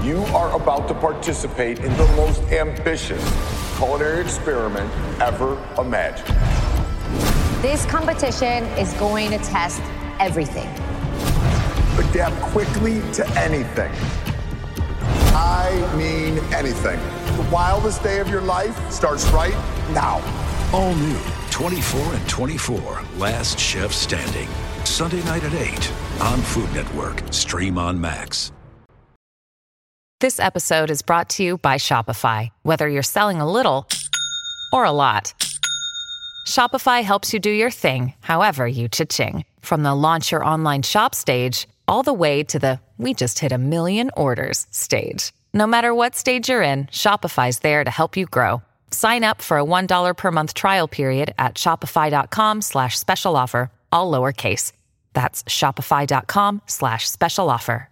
You are about to participate in the most ambitious culinary experiment ever imagined. This competition is going to test everything. Adapt quickly to anything. I mean anything. The wildest day of your life starts right now. All new 24 and 24, Last Chef Standing. Sunday night at 8 on Food Network. Stream on Max. This episode is brought to you by Shopify. Whether you're selling a little or a lot, Shopify helps you do your thing, however you cha-ching. From the launch your online shop stage, all the way to the we just hit 1 million orders stage. No matter what stage you're in, Shopify's there to help you grow. Sign up for a $1 per month trial period at shopify.com/special offer, all lowercase. That's shopify.com/special offer.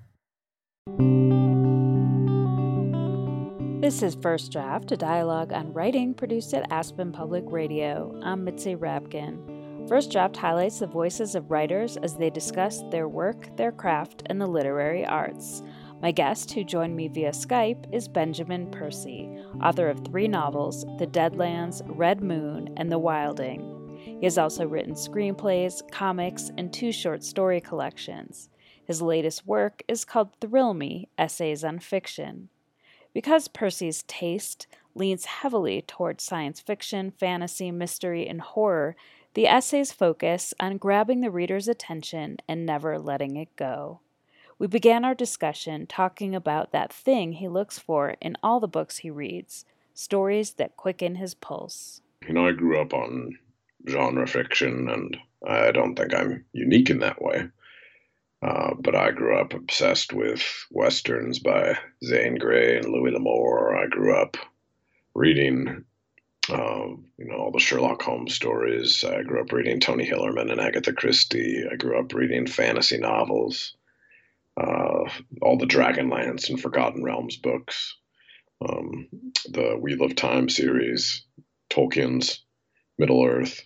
This is First Draft, a dialogue on writing produced at Aspen Public Radio. I'm Mitzi Rabkin. First Draft highlights the voices of writers as they discuss their work, their craft, and the literary arts. My guest, who joined me via Skype, is Benjamin Percy, author of 3 novels, The Deadlands, Red Moon, and The Wilding. He has also written screenplays, comics, and 2 short story collections. His latest work is called Thrill Me, Essays on Fiction. Because Percy's taste leans heavily towards science fiction, fantasy, mystery, and horror, the essays focus on grabbing the reader's attention and never letting it go. We began our discussion talking about that thing he looks for in all the books he reads, stories that quicken his pulse. I grew up on genre fiction, and I don't think I'm unique in that way. But I grew up obsessed with Westerns by Zane Grey and Louis L'Amour. I grew up reading, all the Sherlock Holmes stories. I grew up reading Tony Hillerman and Agatha Christie. I grew up reading fantasy novels, all the Dragonlance and Forgotten Realms books, the Wheel of Time series, Tolkien's Middle-earth,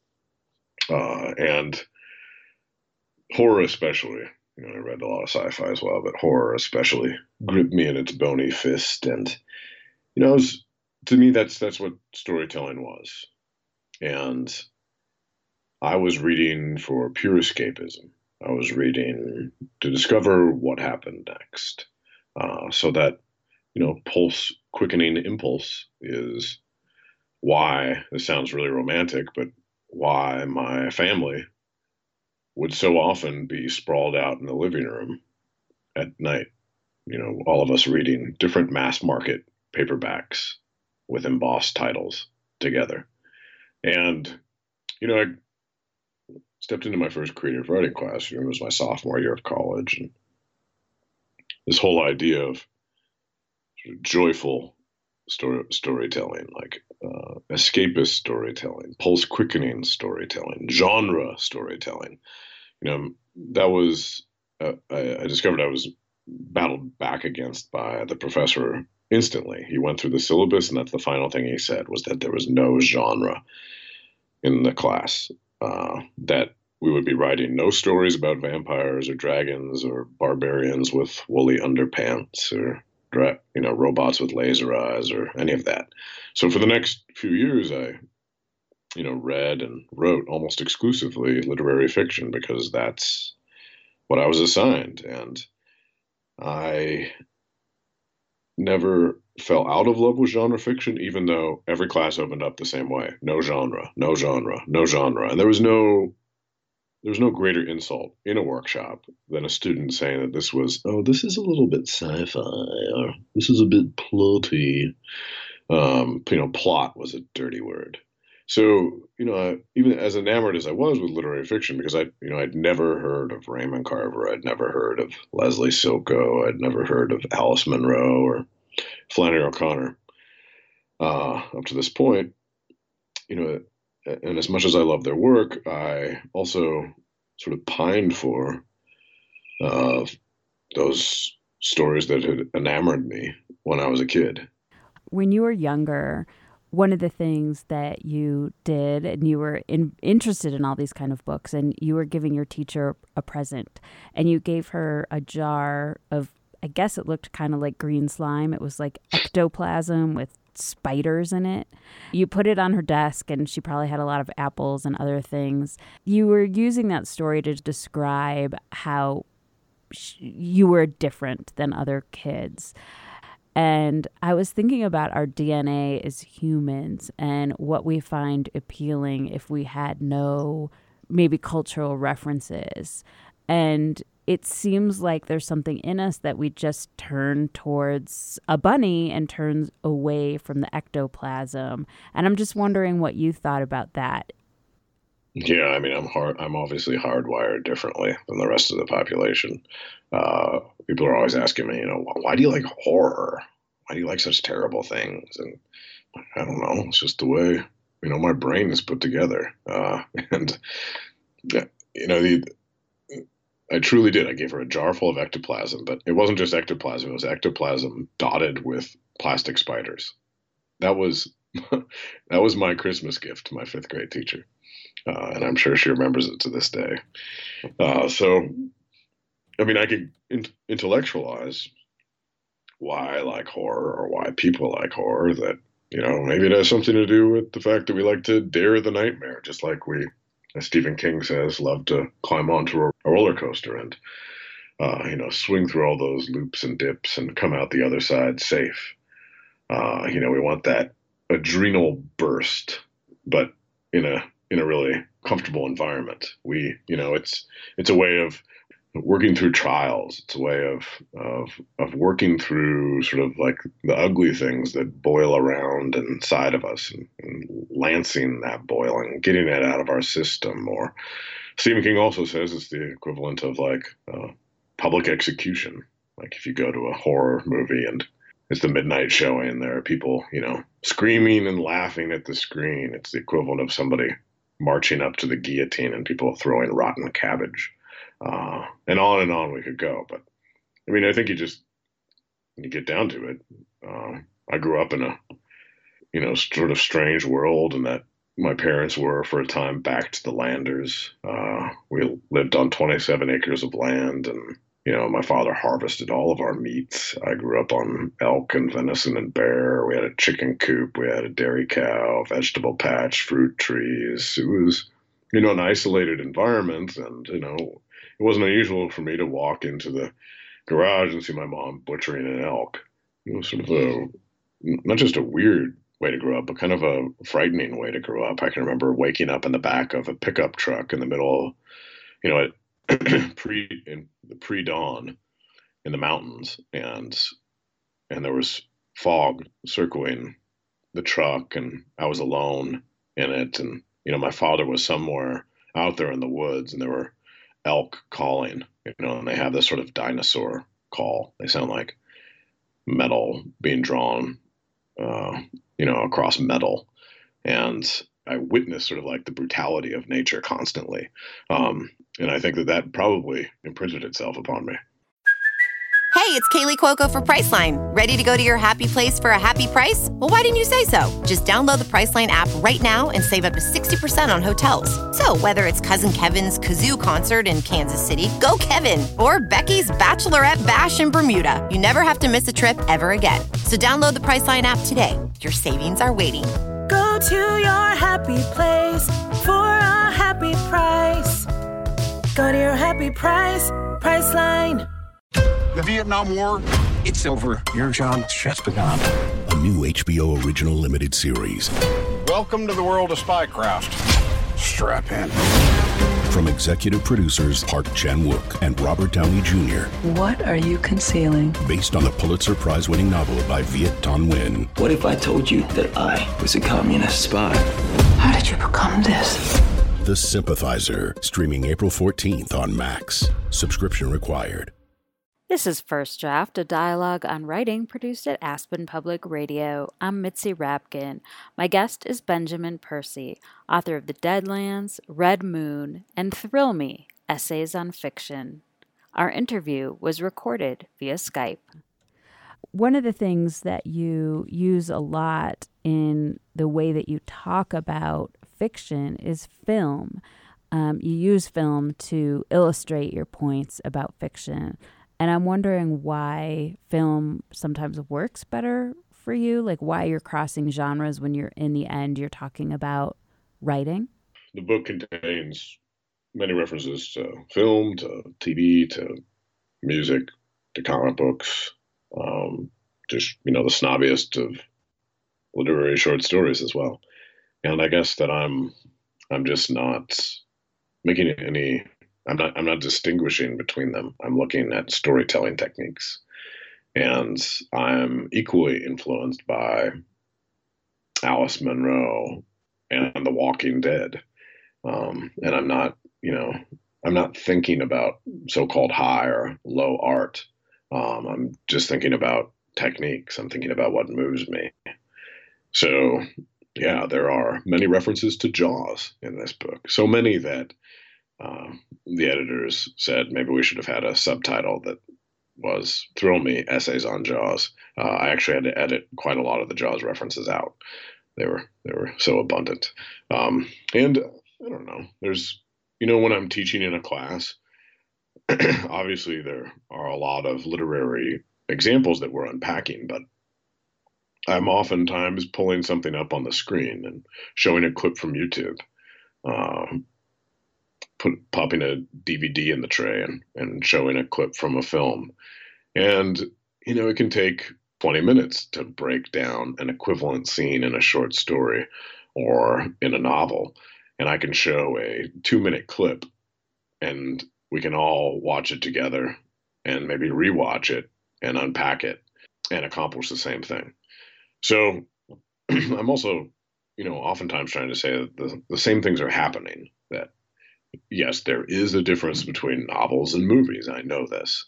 and horror especially. I read a lot of sci-fi as well, but horror especially gripped me in its bony fist. And, to me, that's what storytelling was. And I was reading for pure escapism. I was reading to discover what happened next. So that, pulse quickening impulse is why, this sounds really romantic, but why my family would so often be sprawled out in the living room at night, all of us reading different mass market paperbacks with embossed titles together. And, I stepped into my first creative writing class. It was my sophomore year of college. And this whole idea of sort of joyful storytelling, like escapist storytelling, pulse quickening storytelling, genre storytelling. That was, I discovered I was battled back against by the professor instantly. He went through the syllabus, and that's the final thing he said, was that there was no genre in the class, that we would be writing no stories about vampires or dragons or barbarians with woolly underpants or robots with laser eyes or any of that. So for the next few years, I read and wrote almost exclusively literary fiction because that's what I was assigned. And I never fell out of love with genre fiction, even though every class opened up the same way. No genre, no genre, no genre. And there was no greater insult in a workshop than a student saying that this is a little bit sci-fi, or this is a bit plotty. Plot was a dirty word. So, even as enamored as I was with literary fiction, because I'd never heard of Raymond Carver, I'd never heard of Leslie Silko, I'd never heard of Alice Munro or Flannery O'Connor, up to this point, and as much as I love their work, I also sort of pined for those stories that had enamored me when I was a kid. When you were younger, one of the things that you did, and you were interested in all these kind of books, and you were giving your teacher a present, and you gave her a jar of, I guess it looked kind of like green slime. It was like ectoplasm with spiders in it. You put it on her desk, and she probably had a lot of apples and other things. You were using that story to describe how you were different than other kids. And I was thinking about our DNA as humans and what we find appealing if we had no maybe cultural references. And it seems like there's something in us that we just turn towards a bunny and turns away from the ectoplasm. And I'm just wondering what you thought about that. Yeah, I mean, I'm obviously hardwired differently than the rest of the population. People are always asking me, why do you like horror? Why do you like such terrible things? And I don't know. It's just the way, my brain is put together. And I truly did. I gave her a jar full of ectoplasm, but it wasn't just ectoplasm. It was ectoplasm dotted with plastic spiders. That was my Christmas gift to my 5th grade teacher. And I'm sure she remembers it to this day. So, I mean, I could intellectualize why I like horror or why people like horror, that, maybe it has something to do with the fact that we like to dare the nightmare, just like we, as Stephen King says, love to climb onto a roller coaster and, swing through all those loops and dips and come out the other side safe. We want that adrenal burst, but in a really comfortable environment. It's a way of working through trials. It's a way of working through sort of like the ugly things that boil around inside of us and lancing that boiling, getting it out of our system. Or Stephen King also says it's the equivalent of like public execution. Like if you go to a horror movie and it's the midnight showing, there are people, screaming and laughing at the screen. It's the equivalent of somebody marching up to the guillotine and people throwing rotten cabbage. And on we could go. But I mean, I think when you get down to it, I grew up in a, sort of strange world, and that my parents were for a time back to the landers. We lived on 27 acres of land, and, my father harvested all of our meats. I grew up on elk and venison and bear. We had a chicken coop. We had a dairy cow, vegetable patch, fruit trees. It was, an isolated environment, and, it wasn't unusual for me to walk into the garage and see my mom butchering an elk. It was sort of not just a weird way to grow up, but kind of a frightening way to grow up. I can remember waking up in the back of a pickup truck in the middle, at pre-dawn in the mountains, and there was fog circling the truck, and I was alone in it, and my father was somewhere out there in the woods, and there were elk calling, and they have this sort of dinosaur call. They sound like metal being drawn, across metal. And I witnessed sort of like the brutality of nature constantly. And I think that probably imprinted itself upon me. Hey, it's Kaylee Cuoco for Priceline. Ready to go to your happy place for a happy price? Well, why didn't you say so? Just download the Priceline app right now and save up to 60% on hotels. So whether it's Cousin Kevin's Kazoo Concert in Kansas City, go Kevin, or Becky's Bachelorette Bash in Bermuda, you never have to miss a trip ever again. So download the Priceline app today. Your savings are waiting. Go to your happy place for a happy price. Go to your happy price, Priceline. The Vietnam War, it's over. Your job just begun. A new HBO original limited series. Welcome to the world of spycraft. Strap in. From executive producers Park Chan-wook and Robert Downey Jr. What are you concealing? Based on the Pulitzer Prize-winning novel by Viet Thanh Nguyen. What if I told you that I was a communist spy? How did you become this? The Sympathizer, streaming April 14th on Max. Subscription required. This is First Draft, a dialogue on writing produced at Aspen Public Radio. I'm Mitzi Rapkin. My guest is Benjamin Percy, author of The Deadlands, Red Moon, and Thrill Me, Essays on Fiction. Our interview was recorded via Skype. One of the things that you use a lot in the way that you talk about fiction is film. You use film to illustrate your points about fiction. And I'm wondering why film sometimes works better for you, like why you're crossing genres when you're in the end, you're talking about writing. The book contains many references to film, to TV, to music, to comic books, just, the snobbiest of literary short stories as well. And I guess that I'm just not making I'm not distinguishing between them. I'm looking at storytelling techniques. And I'm equally influenced by Alice Munro and The Walking Dead. And I'm not thinking about so-called high or low art. I'm just thinking about techniques. I'm thinking about what moves me. So, yeah, there are many references to Jaws in this book. So many that the editors said maybe we should have had a subtitle that was Thrill Me, Essays on Jaws. I actually had to edit quite a lot of the Jaws references out. They were so abundant. And I don't know, there's, when I'm teaching in a class, obviously there are a lot of literary examples that we're unpacking, but I'm oftentimes pulling something up on the screen and showing a clip from YouTube, popping a DVD in the tray and showing a clip from a film. And, it can take 20 minutes to break down an equivalent scene in a short story or in a novel. And I can show a 2-minute clip and we can all watch it together and maybe rewatch it and unpack it and accomplish the same thing. So I'm also, oftentimes trying to say that the same things are happening, that yes, there is a difference between novels and movies. I know this,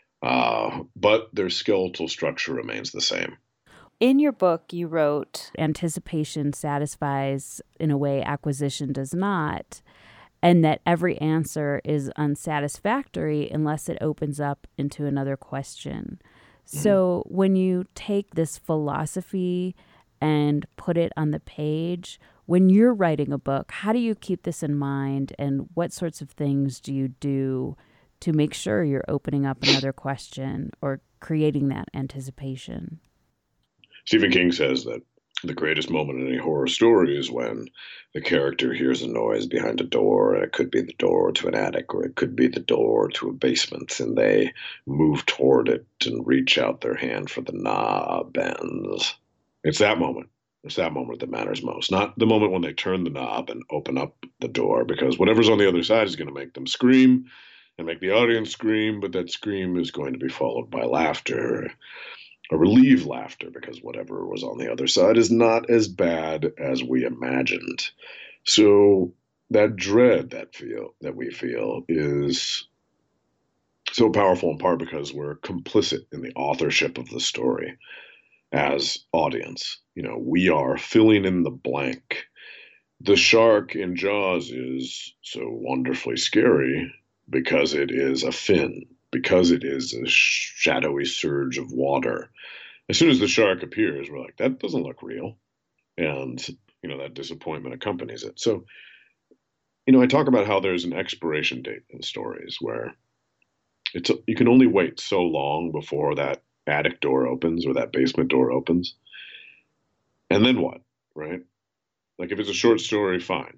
but their skeletal structure remains the same. In your book, you wrote, anticipation satisfies in a way acquisition does not, and that every answer is unsatisfactory unless it opens up into another question. So when you take this philosophy and put it on the page, when you're writing a book, how do you keep this in mind, and what sorts of things do you do to make sure you're opening up another question or creating that anticipation? Stephen King says that the greatest moment in any horror story is when the character hears a noise behind a door, and it could be the door to an attic, or it could be the door to a basement, and they move toward it and reach out their hand for the knob, and it's that moment. It's that moment that matters most, not the moment when they turn the knob and open up the door, because whatever's on the other side is going to make them scream and make the audience scream, but that scream is going to be followed by laughter, a relieved laughter, because whatever was on the other side is not as bad as we imagined. So that dread that we feel is so powerful, in part because we're complicit in the authorship of the story as audience. We are filling in the blank. The shark in Jaws is so wonderfully scary because it is a fin, because it is a shadowy surge of water. As soon as the shark appears, we're like, that doesn't look real. And, that disappointment accompanies it. So, I talk about how there's an expiration date in stories where you can only wait so long before that attic door opens or that basement door opens. And then what, right? Like if it's a short story, fine.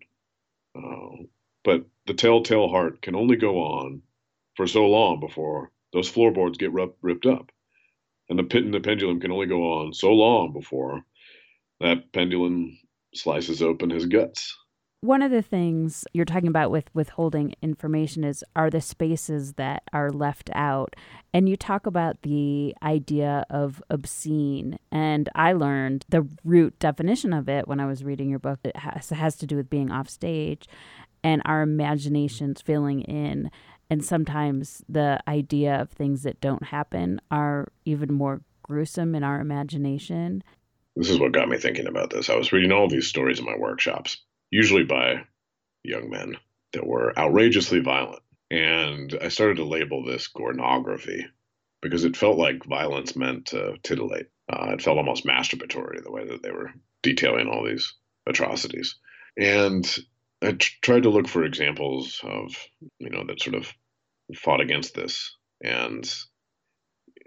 But the telltale heart can only go on for so long before those floorboards get ripped up. And the pit and the pendulum can only go on so long before that pendulum slices open his guts. One of the things you're talking about with withholding information are the spaces that are left out. And you talk about the idea of obscene. And I learned the root definition of it when I was reading your book. It has to do with being off stage and our imaginations filling in. And sometimes the idea of things that don't happen are even more gruesome in our imagination. This is what got me thinking about this. I was reading all these stories in my workshops, usually by young men that were outrageously violent. And I started to label this gornography because it felt like violence meant to titillate. It felt almost masturbatory, the way that they were detailing all these atrocities. And I tried to look for examples of, that sort of fought against this. And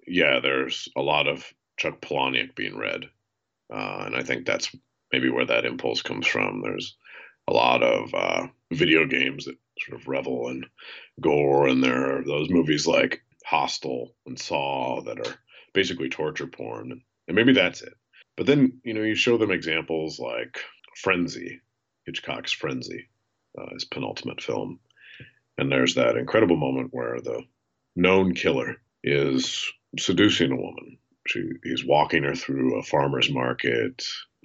yeah, there's a lot of Chuck Palahniuk being read. And I think that's maybe where that impulse comes from. There's a lot of video games that sort of revel in gore, and there are those movies like Hostel and Saw that are basically torture porn. And maybe that's it. But then, you show them examples like Frenzy, Hitchcock's Frenzy, his penultimate film. And there's that incredible moment where the known killer is seducing a woman. He's walking her through a farmer's market,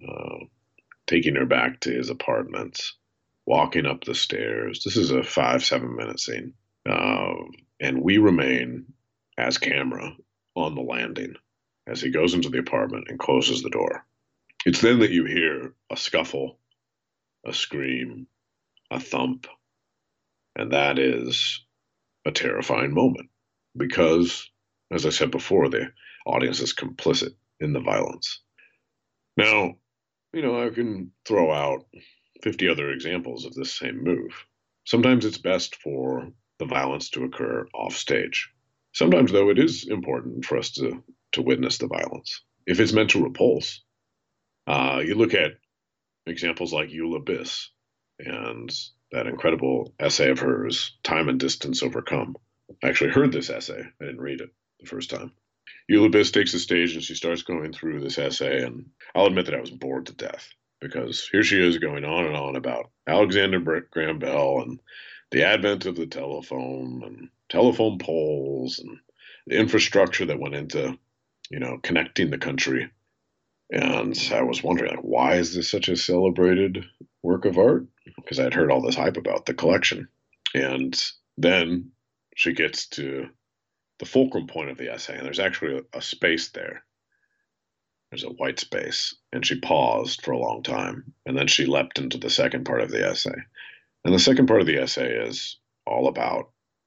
taking her back to his apartment, walking up the stairs. This is a 5-7 minute scene. And we remain, as camera, on the landing as he goes into the apartment and closes the door. It's then that you hear a scuffle, a scream, a thump. And that is a terrifying moment because, as I said before, the audience is complicit in the violence. Now, I can throw out 50 other examples of this same move. Sometimes it's best for the violence to occur off stage. Sometimes, though, it is important for us to witness the violence. If it's meant to repulse, you look at examples like Eula Biss and that incredible essay of hers, Time and Distance Overcome. I actually heard this essay. I didn't read it the first time. Eula Biss takes the stage and she starts going through this essay, and I'll admit that I was bored to death because here she is going on and on about Alexander Graham Bell and the advent of the telephone and telephone poles and the infrastructure that went into, connecting the country. And I was wondering, why is this such a celebrated work of art? Because I'd heard all this hype about the collection. And then she gets to the fulcrum point of the essay, and there's actually a space there. There's a white space, and she paused for a long time, and then she leapt into the second part of the essay. And the second part of the essay is all about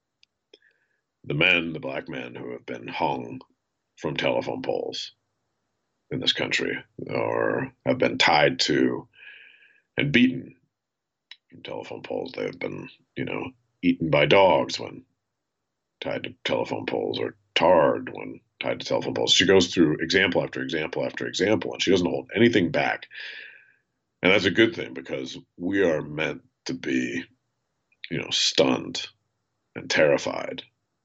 the black men who have been hung from telephone poles in this country, or have been tied to and beaten from telephone poles. They've been, eaten by dogs when tied to telephone poles, or tarred when tied to telephone poles. She goes through example after example after example, and she doesn't hold anything back. And that's a good thing because we are meant to be, stunned and terrified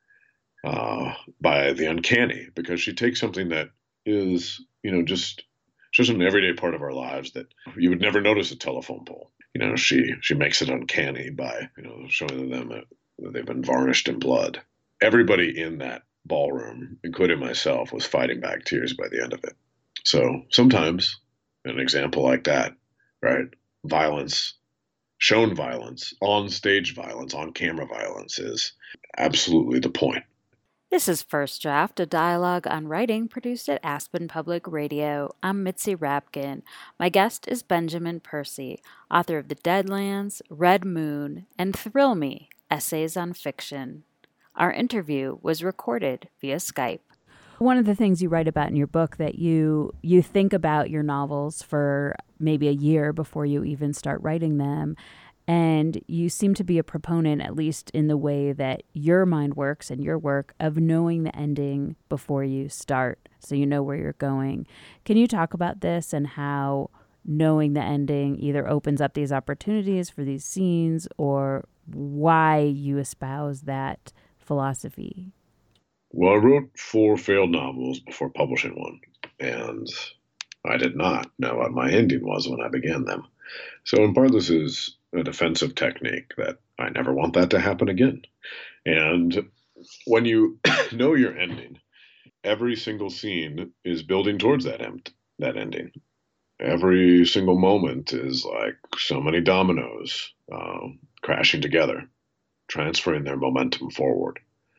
by the uncanny, because she takes something that is, just an everyday part of our lives that you would never notice a telephone pole. She makes it uncanny by, showing them that they've been varnished in blood. Everybody in that ballroom, including myself, was fighting back tears by the end of it. So sometimes an example like that, right? Violence, shown violence, on stage violence, on camera violence is absolutely the point. This is First Draft, a dialogue on writing produced at Aspen Public Radio. I'm Mitzi Rapkin. My guest is Benjamin Percy, author of The Deadlands, Red Moon, and Thrill Me, Essays on Fiction. Our interview was recorded via Skype. One of the things you write about in your book that you think about your novels for maybe a year before you even start writing them. And you seem to be a proponent, at least in the way that your mind works and your work, of knowing the ending before you start, so you know where you're going. Can you talk about this and how knowing the ending either opens up these opportunities for these scenes, or why you espouse that philosophy? Well, I wrote 4 failed novels before publishing one, and I did not know what my ending was when I began them. So in part, this is a defensive technique that I never want that to happen again. And when you know your ending, every single scene is building towards that ending. Every single moment is like so many dominoes crashing together, transferring their momentum forward.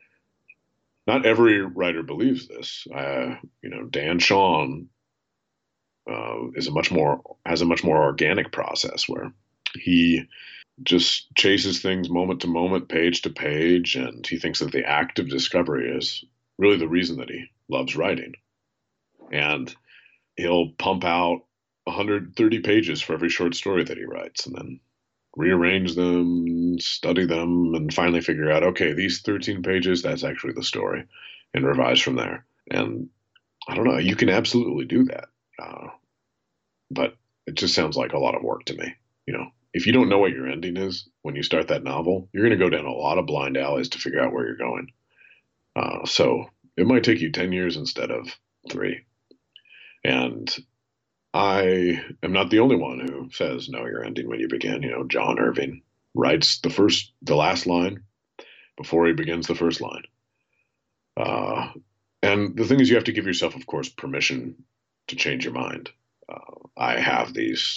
Not every writer believes this. Dan Shawn has a much more organic process where he just chases things moment to moment, page to page, and he thinks that the act of discovery is really the reason that he loves writing. And he'll pump out 130 pages for every short story that he writes, and then rearrange them, study them, and finally figure out, okay, these 13 pages, that's actually the story, and revise from there. And I don't know, you can absolutely do that. But it just sounds like a lot of work to me. If you don't know what your ending is when you start that novel, you're going to go down a lot of blind alleys to figure out where you're going. So it might take you 10 years instead of 3. And I am not the only one who says know your ending when you begin. John Irving writes the last line before he begins the first line. And the thing is, you have to give yourself, of course, permission to change your mind. I have these,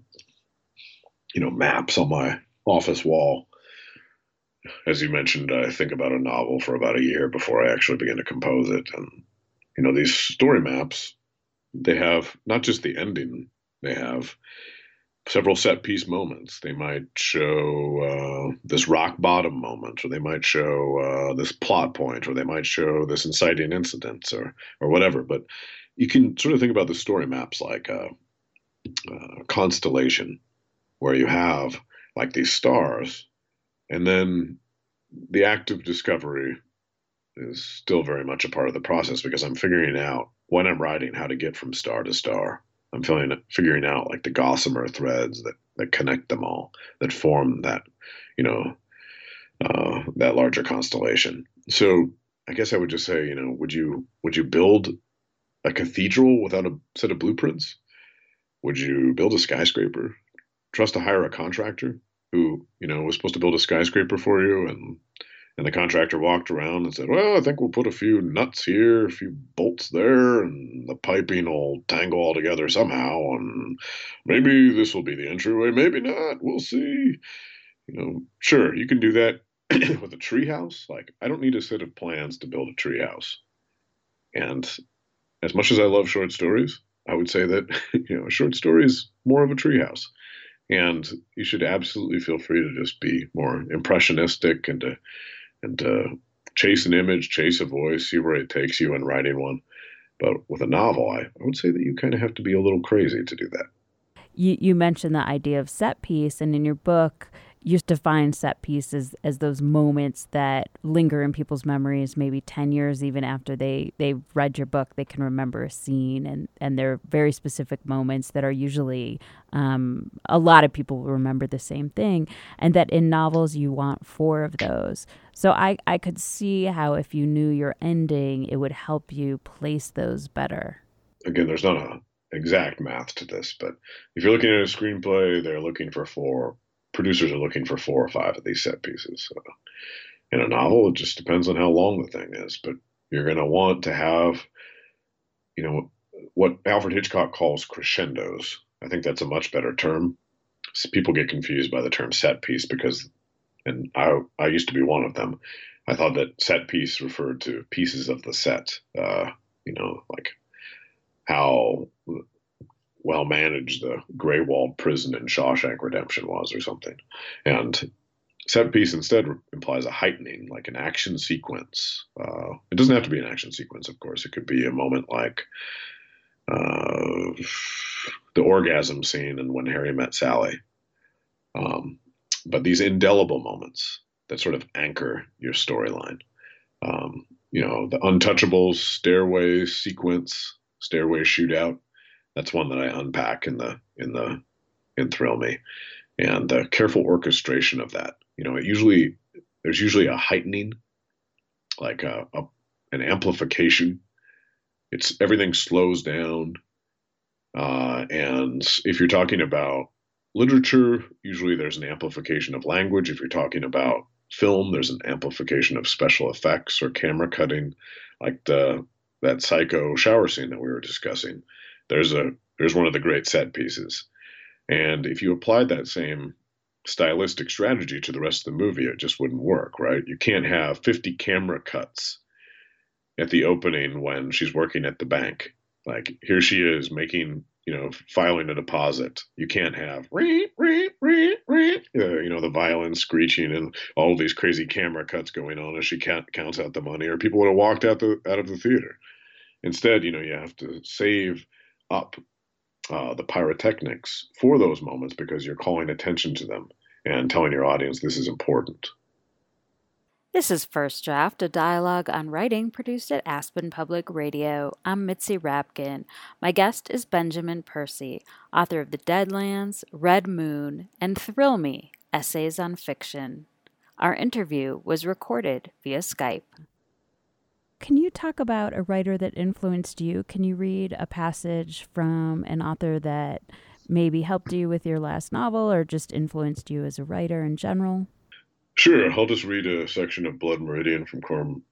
maps on my office wall. As you mentioned, I think about a novel for about a year before I actually begin to compose it. And, these story maps, they have not just the ending, they have several set piece moments. They might show this rock bottom moment, or they might show this plot point, or they might show this inciting incident, or whatever. But you can sort of think about the story maps like a constellation, where you have like these stars, and then the act of discovery is still very much a part of the process, because I'm figuring out when I'm writing how to get from star to star. I'm figuring out like the gossamer threads that connect them all, that form that, that larger constellation. So I guess I would just say, would you build a cathedral without a set of blueprints? Would you build a skyscraper? Trust to hire a contractor who, was supposed to build a skyscraper for you, and the contractor walked around and said, well, I think we'll put a few nuts here, a few bolts there, and the piping will tangle all together somehow, and maybe this will be the entryway, maybe not, we'll see. Sure, you can do that with a treehouse. Like, I don't need a set of plans to build a treehouse. And as much as I love short stories, I would say that, a short story is more of a treehouse. And you should absolutely feel free to just be more impressionistic and to chase an image, chase a voice, see where it takes you in writing one. But with a novel, I would say that you kind of have to be a little crazy to do that. You mentioned the idea of set piece, and in your book, you define set pieces as those moments that linger in people's memories, maybe 10 years even after they've read your book. They can remember a scene, and they're very specific moments that are usually, a lot of people will remember the same thing, and that in novels you want 4 of those. So I could see how if you knew your ending, it would help you place those better. Again, there's not an exact math to this, but if you're looking at a screenplay, they're looking for 4. Producers are looking for 4 or 5 of these set pieces. In a novel, it just depends on how long the thing is, but you're going to want to have, what Alfred Hitchcock calls crescendos. I think that's a much better term. People get confused by the term set piece because, and I used to be one of them, I thought that set piece referred to pieces of the set, like how well managed the gray walled prison in Shawshank Redemption was, or something. And set piece instead implies a heightening, like an action sequence. It doesn't have to be an action sequence, of course. It could be a moment like the orgasm scene in When Harry Met Sally. But these indelible moments that sort of anchor your storyline. The Untouchables stairway sequence, stairway shootout. That's one that I unpack in Thrill Me, and the careful orchestration of that. There's usually a heightening, like an amplification. Everything slows down, and if you're talking about literature, usually there's an amplification of language. If you're talking about film, there's an amplification of special effects or camera cutting, like that Psycho shower scene that we were discussing. There's one of the great set pieces. And if you applied that same stylistic strategy to the rest of the movie, it just wouldn't work, right? You can't have 50 camera cuts at the opening when she's working at the bank. Like, here she is making, filing a deposit. You can't have, the violin screeching and all these crazy camera cuts going on as she counts out the money, or people would have walked out of the theater. Instead, you have to save up the pyrotechnics for those moments, because you're calling attention to them and telling your audience this is important. This is First Draft, a dialogue on writing produced at Aspen Public Radio. I'm Mitzi Rapkin. My guest is Benjamin Percy, author of The Deadlands, Red Moon, and Thrill Me, Essays on Fiction. Our interview was recorded via Skype. Can you talk about a writer that influenced you? Can you read a passage from an author that maybe helped you with your last novel or just influenced you as a writer in general? Sure. I'll just read a section of Blood Meridian from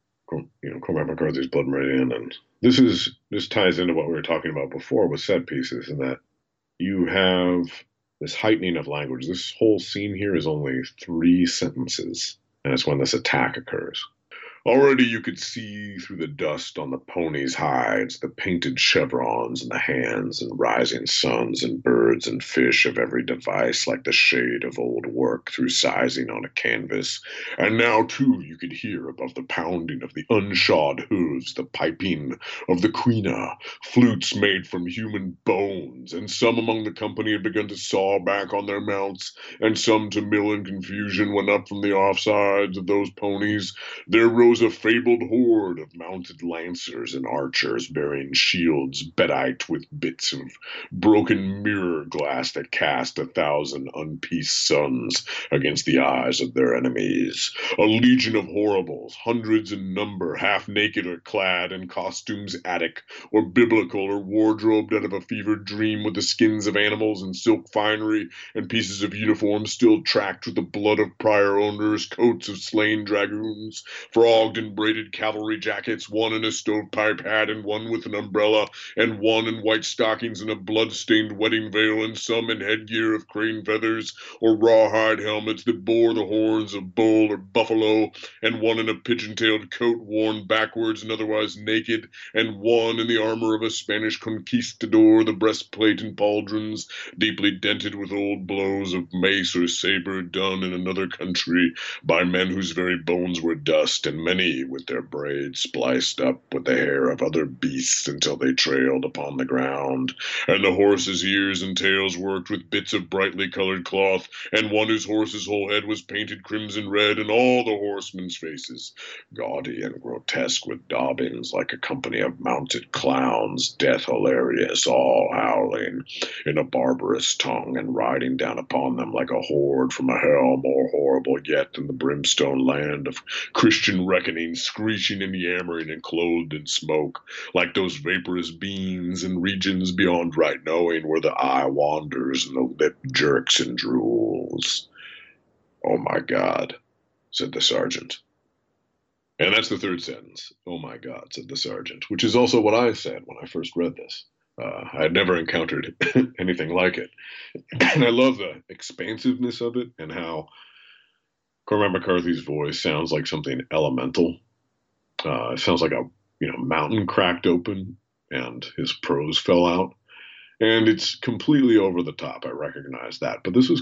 Cormac McCarthy's Blood Meridian. And this ties into what we were talking about before with set pieces, in that you have this heightening of language. This whole scene here is only 3 sentences, and it's when this attack occurs. Already you could see through the dust on the ponies' hides, the painted chevrons in the hands, and rising suns and birds and fish of every device, like the shade of old work through sizing on a canvas. And now, too, you could hear above the pounding of the unshod hooves the piping of the quina, flutes made from human bones, and some among the company had begun to saw back on their mounts, and some to mill in confusion when up from the offsides of those ponies there rose a fabled horde of mounted lancers and archers bearing shields bedight with bits of broken mirror glass that cast 1,000 unpieced suns against the eyes of their enemies. A legion of horribles, hundreds in number, half naked or clad in costumes Attic or biblical or wardrobed out of a fevered dream, with the skins of animals and silk finery and pieces of uniform still tracked with the blood of prior owners, coats of slain dragoons, frogged and braided cavalry jackets, one in a stovepipe hat and one with an umbrella, and one in white stockings and a blood-stained wedding veil, and some in headgear of crane feathers or rawhide helmets that bore the horns of bull or buffalo, and one in a pigeon-tailed coat worn backwards and otherwise naked, and one in the armor of a Spanish conquistador, the breastplate and pauldrons deeply dented with old blows of mace or saber done in another country by men whose very bones were dust, and many with their braids spliced up with the hair of other beasts until they trailed upon the ground, and the horses' ears and tails worked with bits of brightly colored cloth, and one whose horse's whole head was painted crimson red, and all the horsemen's faces gaudy and grotesque with daubings like a company of mounted clowns, death hilarious, all howling in a barbarous tongue, and riding down upon them like a horde from a hell more horrible yet than the brimstone land of Christian reckoning, screeching and yammering and clothed in smoke, like those vaporous beings in regions beyond right knowing, where the eye wanders and the lip jerks and drools. "Oh my God," said the sergeant. And that's the 3rd sentence. "Oh my God," said the sergeant, which is also what I said when I first read this. I had never encountered anything like it. And I love the expansiveness of it, and how Cormac McCarthy's voice sounds like something elemental. It sounds like a mountain cracked open and his prose fell out. And it's completely over the top. I recognize that. But this was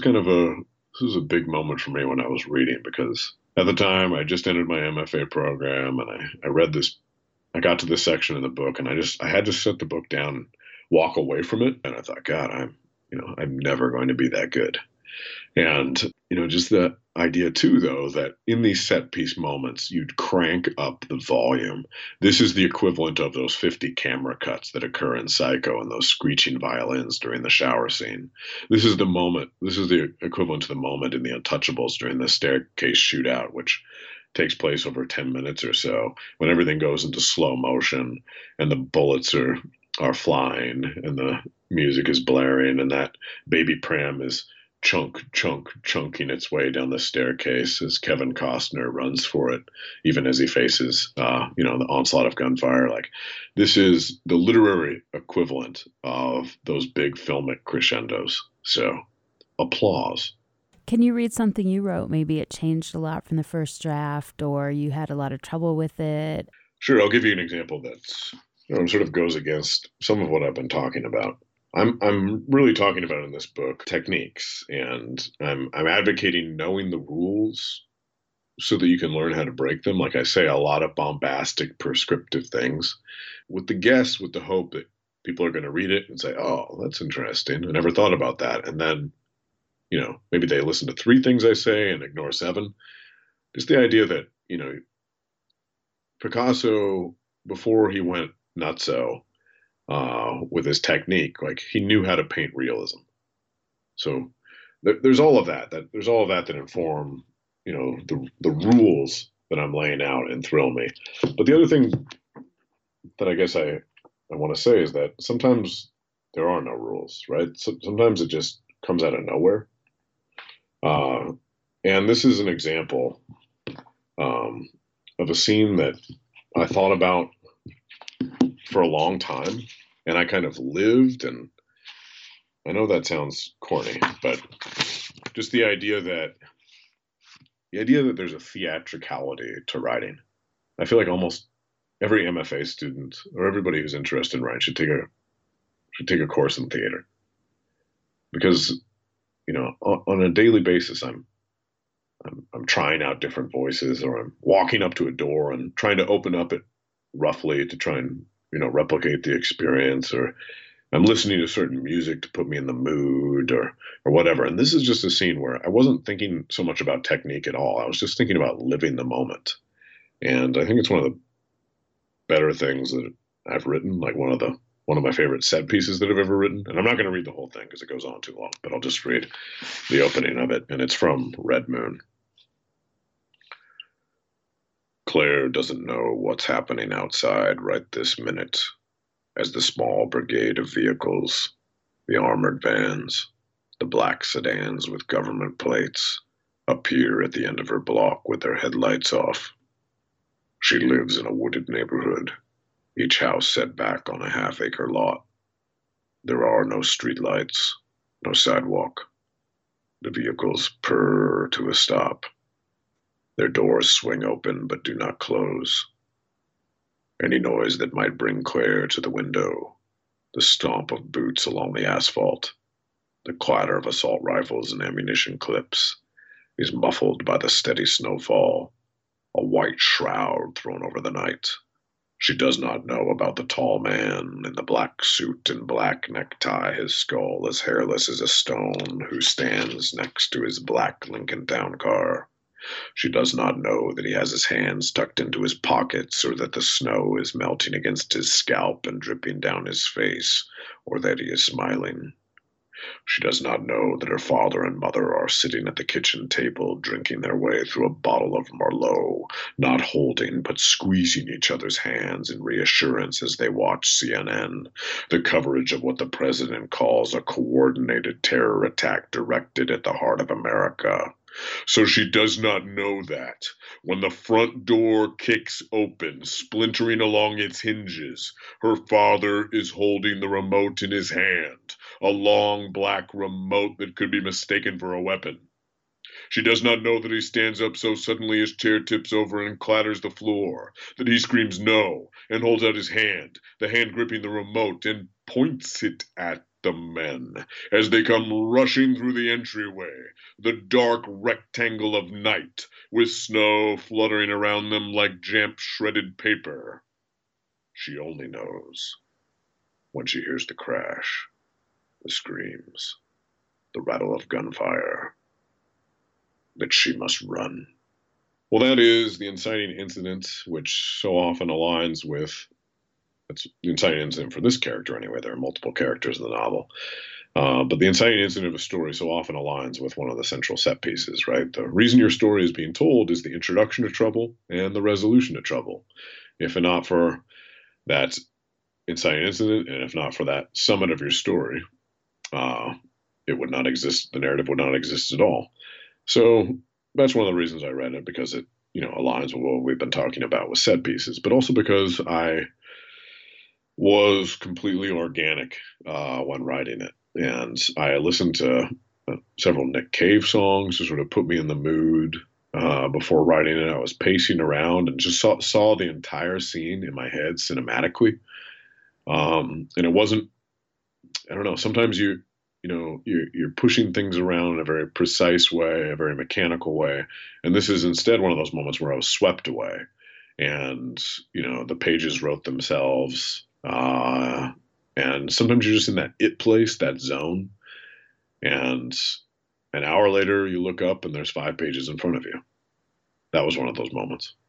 a big moment for me when I was reading, because at the time I just entered my MFA program, and I read this. I got to this section in the book, and I had to set the book down and walk away from it. And I thought, God, I'm never going to be that good. And, just the idea too, though, that in these set piece moments, you'd crank up the volume. This is the equivalent of those 50 camera cuts that occur in Psycho and those screeching violins during the shower scene. This is the equivalent to the moment in The Untouchables during the staircase shootout, which takes place over 10 minutes or so, when everything goes into slow motion and the bullets are flying and the music is blaring, and that baby pram is chunking its way down the staircase as Kevin Costner runs for it, even as he faces, the onslaught of gunfire. Like, this is the literary equivalent of those big filmic crescendos. So, applause. Can you read something you wrote? Maybe it changed a lot from the first draft, or you had a lot of trouble with it. Sure, I'll give you an example that's sort of goes against some of what I've been talking about. I'm really talking about in this book techniques, and I'm advocating knowing the rules so that you can learn how to break them. Like I say, a lot of bombastic, prescriptive things with the hope that people are going to read it and say, "Oh, that's interesting. I never thought about that." And then, maybe they listen to 3 things I say and ignore 7. Just the idea that, Picasso, before he went nutso with his technique, like he knew how to paint realism. So there's all of that. There's all of that inform, the rules that I'm laying out and thrill me. But the other thing that I guess I want to say is that sometimes there are no rules, right? So, sometimes it just comes out of nowhere. And this is an example of a scene that I thought about for a long time, and I kind of lived. And I know that sounds corny, but just the idea that there's a theatricality to writing. I feel like almost every MFA student or everybody who's interested in writing should take a course in theater, because on a daily basis I'm trying out different voices, or I'm walking up to a door and trying to open up it roughly to try and replicate the experience, or I'm listening to certain music to put me in the mood or whatever. And this is just a scene where I wasn't thinking so much about technique at all. I was just thinking about living the moment. And I think it's one of the better things that I've written, like one of my favorite set pieces that I've ever written. And I'm not going to read the whole thing because it goes on too long, but I'll just read the opening of it. And it's from Red Moon. Claire doesn't know what's happening outside right this minute as the small brigade of vehicles, the armored vans, the black sedans with government plates, appear at the end of her block with their headlights off. She lives in a wooded neighborhood, each house set back on a half-acre lot. There are no streetlights, no sidewalk. The vehicles purr to a stop. Their doors swing open but do not close. Any noise that might bring Claire to the window, the stomp of boots along the asphalt, the clatter of assault rifles and ammunition clips, is muffled by the steady snowfall, a white shroud thrown over the night. She does not know about the tall man in the black suit and black necktie, his skull as hairless as a stone, who stands next to his black Lincoln Town car. She does not know that he has his hands tucked into his pockets, or that the snow is melting against his scalp and dripping down his face, or that he is smiling. She does not know that her father and mother are sitting at the kitchen table drinking their way through a bottle of Merlot, not holding but squeezing each other's hands in reassurance as they watch CNN, the coverage of what the president calls a coordinated terror attack directed at the heart of America. So she does not know that when the front door kicks open, splintering along its hinges, her father is holding the remote in his hand, a long black remote that could be mistaken for a weapon. She does not know that he stands up so suddenly his chair tips over and clatters the floor, that he screams no and holds out his hand, the hand gripping the remote, and points it at the men as they come rushing through the entryway, the dark rectangle of night, with snow fluttering around them like damp shredded paper. She only knows when she hears the crash, the screams, the rattle of gunfire, that she must run. Well, that is the inciting incident, which so often aligns with That's the inciting incident for this character anyway. There are multiple characters in the novel. But the inciting incident of a story so often aligns with one of the central set pieces, right? The reason your story is being told is the introduction to trouble and the resolution to trouble. If not for that inciting incident, and if not for that summit of your story, it would not exist. The narrative would not exist at all. So that's one of the reasons I read it, because it, aligns with what we've been talking about with set pieces, but also because I was completely organic when writing it. And I listened to several Nick Cave songs to sort of put me in the mood before writing it. I was pacing around and just saw the entire scene in my head cinematically. And it wasn't, I don't know, sometimes you're pushing things around in a very precise way, a very mechanical way. And this is instead one of those moments where I was swept away. And, the pages wrote themselves. And sometimes you're just in that it place, that zone. And an hour later, you look up and there's 5 pages in front of you. That was one of those moments.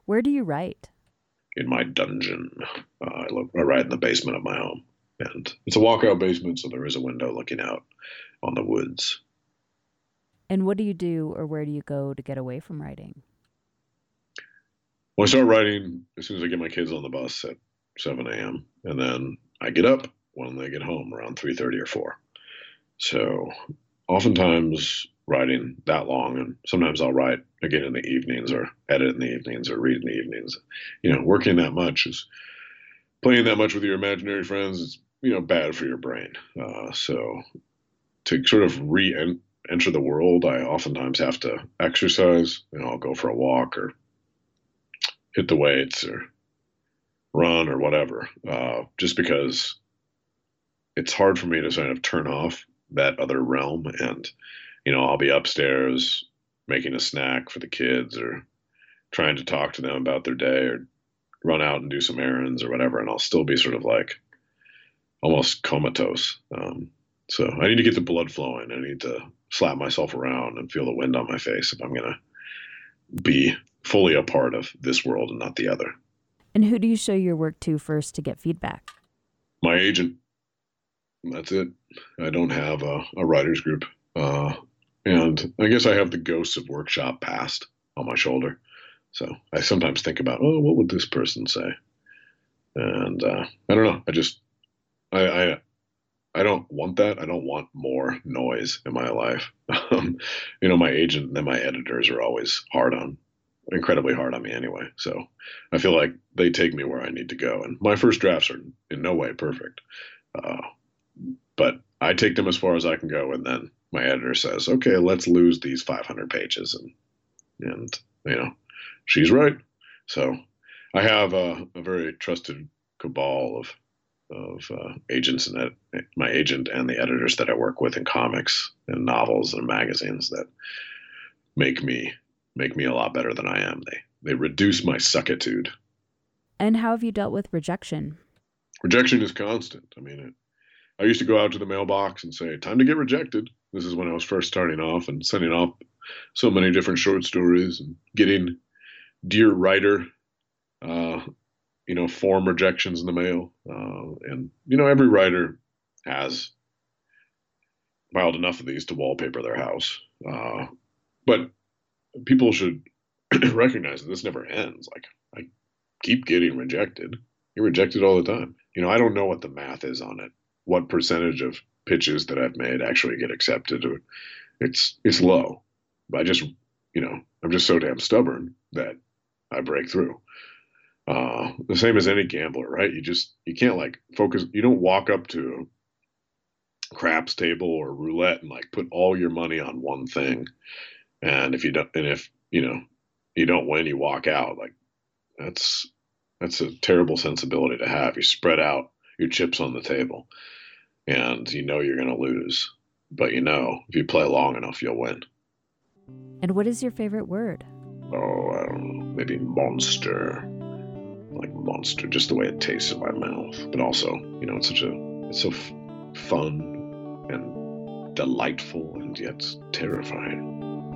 Where do you write? In my dungeon. I write in the basement of my home. And it's a walkout basement, so there is a window looking out on the woods. And what do you do, or where do you go to get away from writing? Well, I start writing as soon as I get my kids on the bus at 7 a.m. And then I get up when they get home around 3:30 or 4. So oftentimes writing that long, and sometimes I'll write again in the evenings or edit in the evenings or read in the evenings. Working that much is playing that much with your imaginary friends is, bad for your brain. So to sort of enter the world, I oftentimes have to exercise. I'll go for a walk or hit the weights or run or whatever, just because it's hard for me to sort of turn off that other realm. And, I'll be upstairs making a snack for the kids or trying to talk to them about their day or run out and do some errands or whatever. And I'll still be sort of like almost comatose. So I need to get the blood flowing. I need to slap myself around and feel the wind on my face if I'm going to be fully a part of this world and not the other. And who do you show your work to first to get feedback? My agent. That's it. I don't have a writer's group. And I guess I have the ghosts of workshop past on my shoulder. So I sometimes think about, what would this person say? And I don't know. I don't want that. I don't want more noise in my life. My agent and then my editors are always incredibly hard on me anyway. So I feel like they take me where I need to go. And my first drafts are in no way perfect. But I take them as far as I can go. And then my editor says, okay, let's lose these 500 pages. And she's right. So I have a very trusted cabal of agents and my agent and the editors that I work with in comics and novels and magazines that make me a lot better than I am. They reduce my suckitude. And how have you dealt with rejection? Rejection is constant. I used to go out to the mailbox and say, time to get rejected. This is when I was first starting off and sending off so many different short stories and getting Dear Writer, form rejections in the mail. And every writer has filed enough of these to wallpaper their house. But people should recognize that this never ends. Like, I keep getting rejected. You're rejected all the time. I don't know what the math is on it. What percentage of pitches that I've made actually get accepted? It's low. But I'm just so damn stubborn that I break through. The same as any gambler, right? You can't focus. You don't walk up to a craps table or roulette and put all your money on one thing. And if you don't win, you walk out. That's a terrible sensibility to have. You spread out your chips on the table and you're going to lose, but if you play long enough, you'll win. And what is your favorite word? Oh, I don't know, maybe monster. Like monster, just the way it tastes in my mouth, but also, it's so fun and delightful and yet terrifying.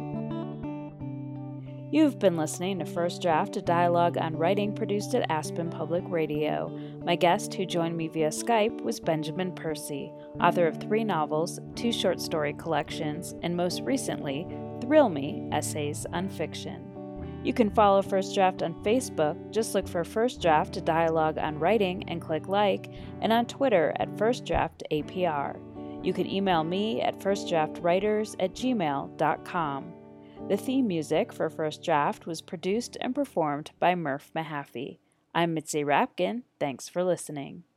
You've been listening to First Draft, a dialogue on writing produced at Aspen Public Radio. My guest who joined me via Skype was Benjamin Percy, author of 3 novels, 2 short story collections, and most recently, Thrill Me, Essays on Fiction. You can follow First Draft on Facebook, just look for First Draft, a dialogue on writing, and click like, and on Twitter at FirstDraftAPR. You can email me at firstdraftwriters@gmail.com. The theme music for First Draft was produced and performed by Murph Mahaffey. I'm Mitzi Rapkin. Thanks for listening.